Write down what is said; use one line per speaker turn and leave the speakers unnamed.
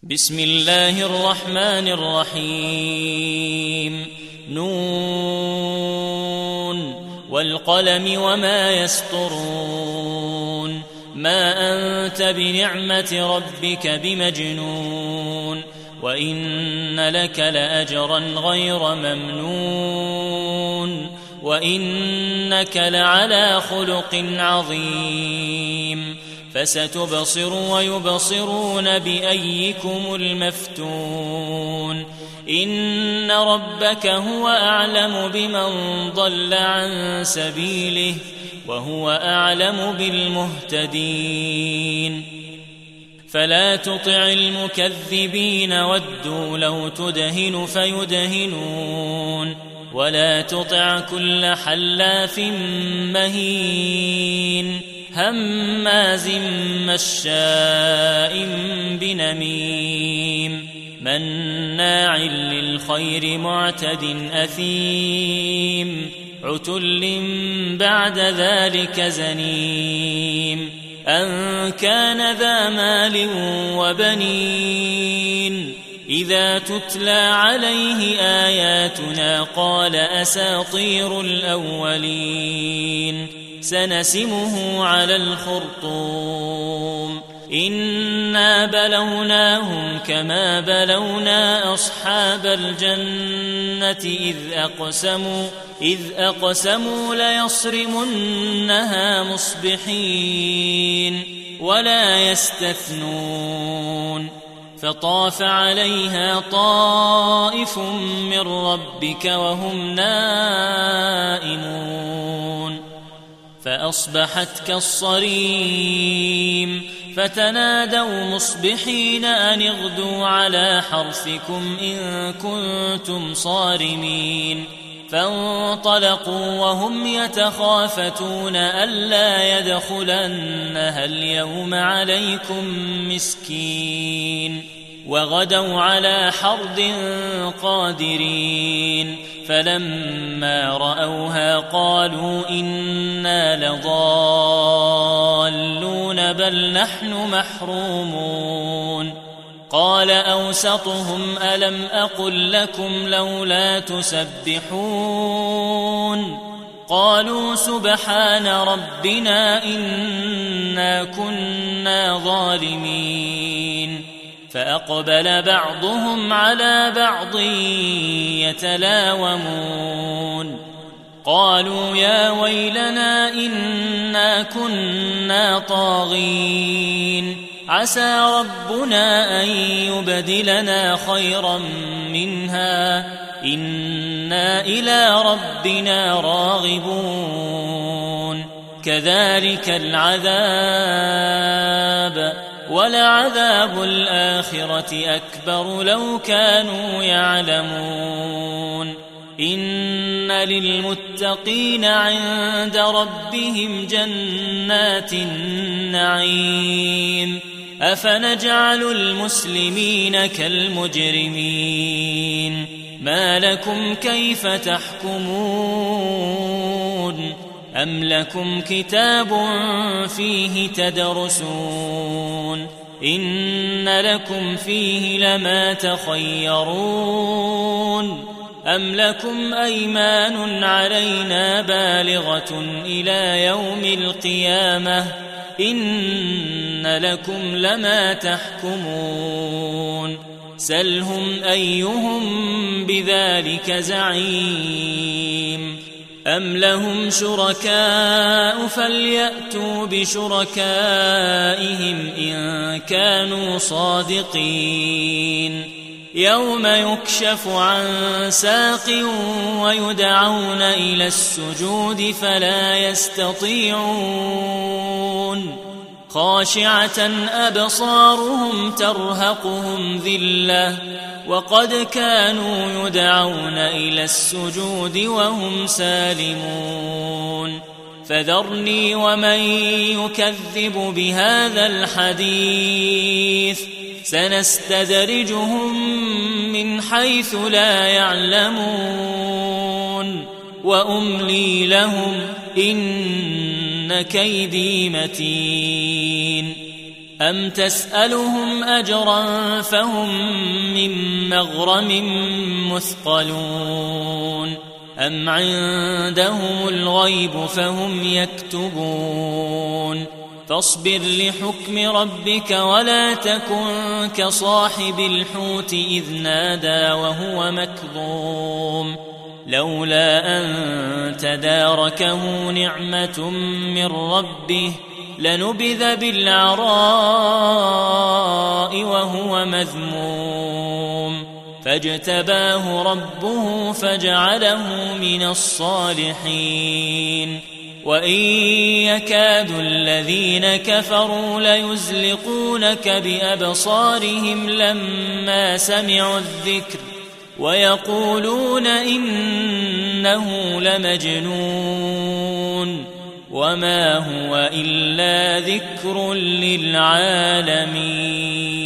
بسم الله الرحمن الرحيم. نون والقلم وما يسطرون. ما أنت بنعمة ربك بمجنون. وإن لك لأجرا غير ممنون. وإنك لعلى خلق عظيم. فستبصر ويبصرون بأيكم المفتون. إن ربك هو أعلم بمن ضل عن سبيله وهو أعلم بالمهتدين. فلا تطع المكذبين ودوا لو تدهن فيدهنون. ولا تطع كل حلاف مهين هماز مشاء بنميم مناع للخير معتد أثيم عتل بعد ذلك زنيم أن كان ذا مال وبنين إذا تتلى عليه آياتنا قال أساطير الأولين سنسمه على الخرطوم. إنا بلوناهم كما بلونا أصحاب الجنة إذ أقسموا ليصرمنها مصبحين ولا يستثنون. فطاف عليها طائف من ربك وهم نائمون فأصبحت كالصريم. فتنادوا مصبحين أن اغدوا على حرثكم إن كنتم صارمين. فانطلقوا وهم يتخافتون ألا يدخلنها اليوم عليكم مسكين. وغدوا على حرد قادرين. فلما رأوها قالوا إنا لضالون بل نحن محرومون. قال أوسطهم ألم أقل لكم لولا تسبحون. قالوا سبحان ربنا إنا كنا ظالمين. فأقبل بعضهم على بعض يتلاومون. قالوا يا ويلنا إنا كنا طاغين. عسى ربنا أن يبدلنا خيرا منها إنا إلى ربنا راغبون. كذلك العذاب ولعذاب الآخرة أكبر لو كانوا يعلمون. إن للمتقين عند ربهم جنات النعيم. أفنجعل المسلمين كالمجرمين. ما لكم كيف تحكمون. أم لكم كتاب فيه تدرسون. إن لكم فيه لما تخيرون. أم لكم أيمان علينا بالغة إلى يوم القيامة. إن لكم لما تحكمون. سلهم أيهم بذلك زعيم. أم لهم شركاء فليأتوا بشركائهم إن كانوا صادقين. يوم يكشف عن ساق ويدعون إلى السجود فلا يستطيعون. خاشعة أبصارهم ترهقهم ذلة وقد كانوا يدعون إلى السجود وهم سالمون. فذرني ومن يكذب بهذا الحديث سنستدرجهم من حيث لا يعلمون وأملي لهم إن كيدي متين. أم تسألهم أجرا فهم من مغرم مثقلون أم عندهم الغيب فهم يكتبون فاصبر لحكم ربك ولا تكن كصاحب الحوت إذ نادى وهو مكظوم لولا أن تداركه نعمة من ربه لنبذ بالعراء وهو مذموم فاجتباه ربه فجعله من الصالحين وإن يكاد الذين كفروا ليزلقونك بأبصارهم لما سمعوا الذكر ويقولون إنه لمجنون وما هو إلا ذكر للعالمين.